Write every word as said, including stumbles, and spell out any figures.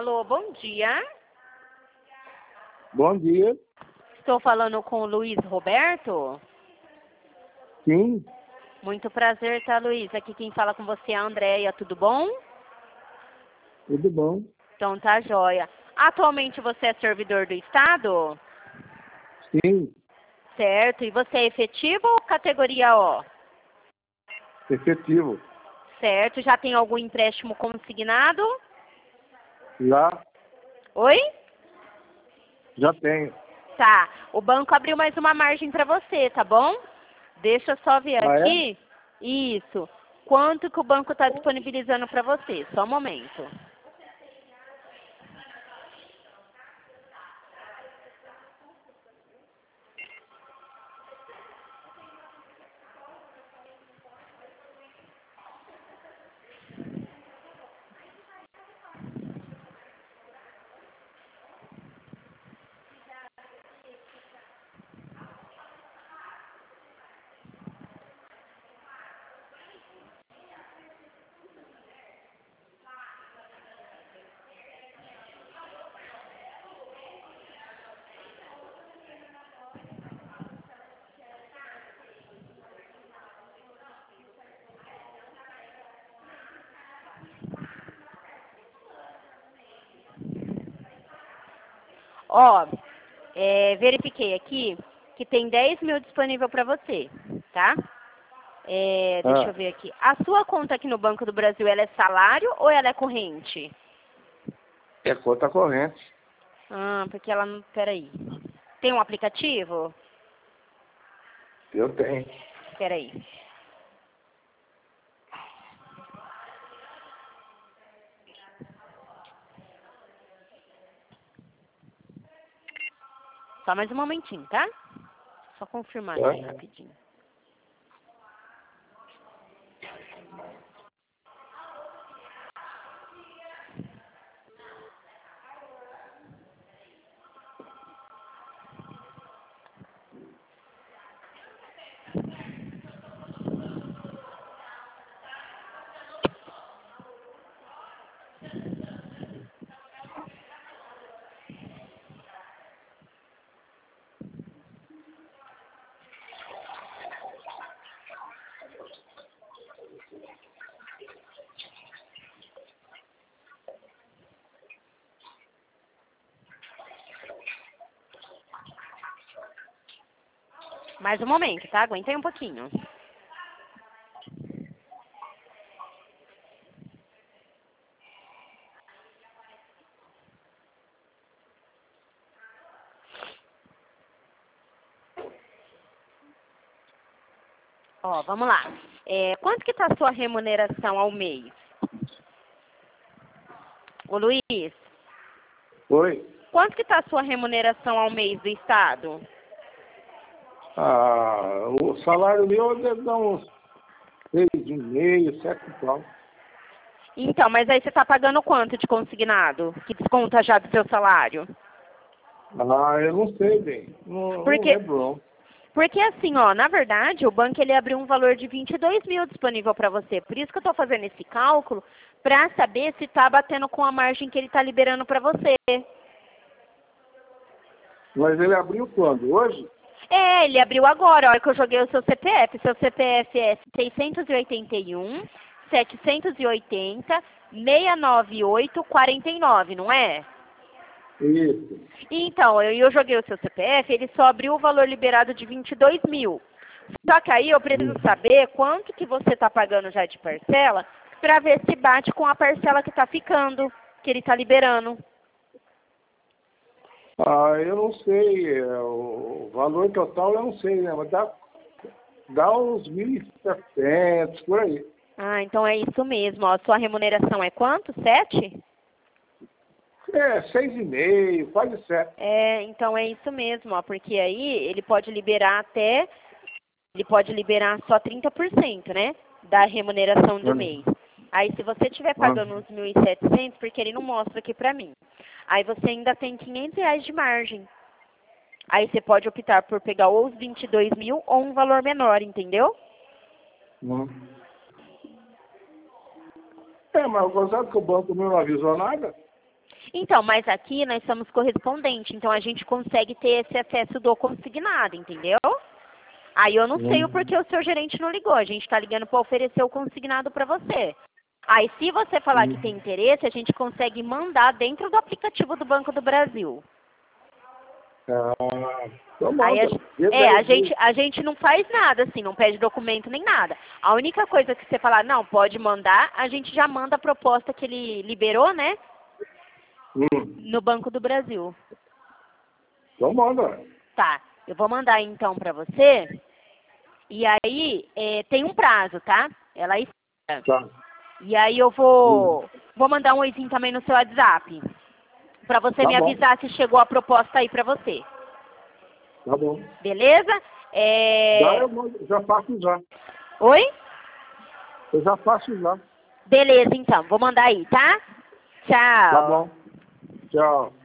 Alô, bom dia. Bom dia. Estou falando com o Luiz Roberto? Sim, Muito prazer, tá, Luiz? Aqui quem fala com você é a Andréia, tudo bom? tudo bom. Então tá joia. Atualmente você é servidor do Estado? Sim, Certo. E você é efetivo ou categoria O? efetivo. Certo. Já tem algum empréstimo consignado? Já, Oi? já tenho. Tá. O banco abriu mais uma margem para você, tá bom? Deixa eu só ver Ah, é? aqui. Isso. Quanto que o banco está disponibilizando para você? Só um momento. Ó, é, verifiquei aqui que tem dez mil disponível para você, tá? É, deixa Ah, eu ver aqui. A sua conta aqui no Banco do Brasil, ela é salário ou ela é corrente? é conta corrente. Ah, porque ela não... Peraí. Tem um aplicativo? Eu tenho. Peraí. Só mais um momentinho, tá? Só confirmar Tá? aqui rapidinho. Mais um momento, tá? Aguenta aí um pouquinho. Ó, vamos lá. É, quanto que tá a sua remuneração ao mês? Ô, Luiz, Oi? quanto que tá a sua remuneração ao mês do Estado? Ah, o salário meu deve dar uns seis e meio, sete e tal. Então, mas aí você tá pagando quanto de consignado? Que desconta já do seu salário? Ah, eu não sei bem. Não, não Porque, lembro, não. porque assim, ó, na verdade, o banco ele abriu um valor de vinte e dois mil disponível para você. Por isso que eu tô fazendo esse cálculo, para saber se tá batendo com a margem que ele tá liberando para você. Mas ele abriu quando? Hoje? É, ele abriu agora, a hora que eu joguei o seu C P F. Seu C P F é seiscentos e oitenta e um, setecentos e oitenta, seiscentos e noventa e oito, quarenta e nove, não é? Isso. Então, eu, eu joguei o seu C P F, ele só abriu o valor liberado de vinte e dois mil. Só que aí eu preciso saber quanto que você está pagando já de parcela, para ver se bate com a parcela que está ficando, que ele está liberando. Ah, eu não sei. é, O valor total eu não sei, né? Mas dá, dá uns mil e setecentos, por aí. Ah, então é isso mesmo. Ó. Sua remuneração é quanto? Sete? É, seis e meio, quase sete. É, então é isso mesmo, ó, porque aí ele pode liberar até, ele pode liberar só trinta por cento, né, da remuneração do mês. Aí se você estiver pagando uns mil e setecentos, porque ele não mostra aqui pra mim, aí você ainda tem quinhentos reais de margem. Aí você pode optar por pegar ou os vinte e dois mil ou um valor menor, entendeu? Hum. É, mas o gozado que o banco não avisou nada? Então, mas aqui nós somos correspondente, então a gente consegue ter esse acesso do consignado, entendeu? Aí eu não Hum. sei o porquê o seu gerente não ligou. A gente está ligando para oferecer o consignado para você. Aí, se você falar Hum. que tem interesse, a gente consegue mandar dentro do aplicativo do Banco do Brasil. Ah, então Aí a, manda. é, a gente, a gente não faz nada, assim, não pede documento nem nada. A única coisa que você falar, não, pode mandar, a gente já manda a proposta que ele liberou, né? Hum. No Banco do Brasil. Então manda. Tá, eu vou mandar então pra você. E aí, é, tem um prazo, tá? Ela espera. Tá. E aí eu vou, vou mandar um oizinho também no seu WhatsApp. Pra você Tá me bom. avisar se chegou a proposta aí pra você. Tá bom. Beleza? É... Já eu mando- já faço já. Oi? Eu já faço já. Beleza, então. Vou mandar aí, tá? Tchau. Tá bom. Tchau.